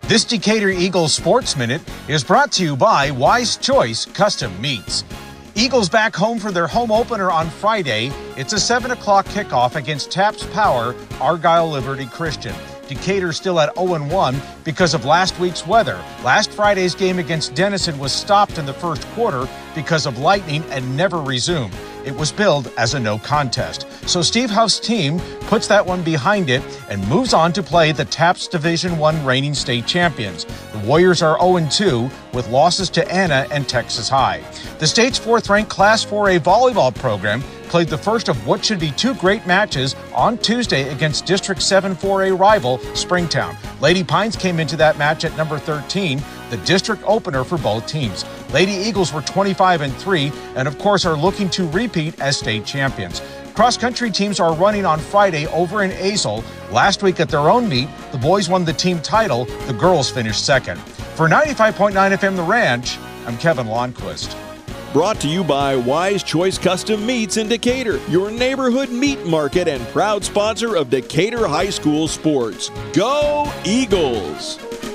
This Decatur Eagles Sports Minute is brought to you by Wise Choice Custom Meats. Eagles back home for their home opener on Friday. It's a 7 o'clock kickoff against Taps Power, Argyle Liberty Christian. Decatur still at 0-1 because of last week's weather. Last Friday's game against Denison was stopped in the first quarter because of lightning and never resumed. It was billed as a no contest. So Steve Huff's team puts that one behind it and moves on to play the Taps Division I reigning state champions. The Warriors are 0-2 with losses to Anna and Texas High. The state's fourth-ranked Class 4A volleyball program played the first of what should be two great matches on Tuesday against District 7 4A rival Springtown. Lady Pines came into that match at number 13, the district opener for both teams. Lady Eagles were 25-3 and of course are looking to repeat as state champions. Cross-country teams are running on Friday over in Azle. Last week at their own meet, the boys won the team title. The girls finished second. For 95.9 FM The Ranch, I'm Kevin Lonnquist. Brought to you by Wise Choice Custom Meats in Decatur, your neighborhood meat market and proud sponsor of Decatur High School sports. Go Eagles!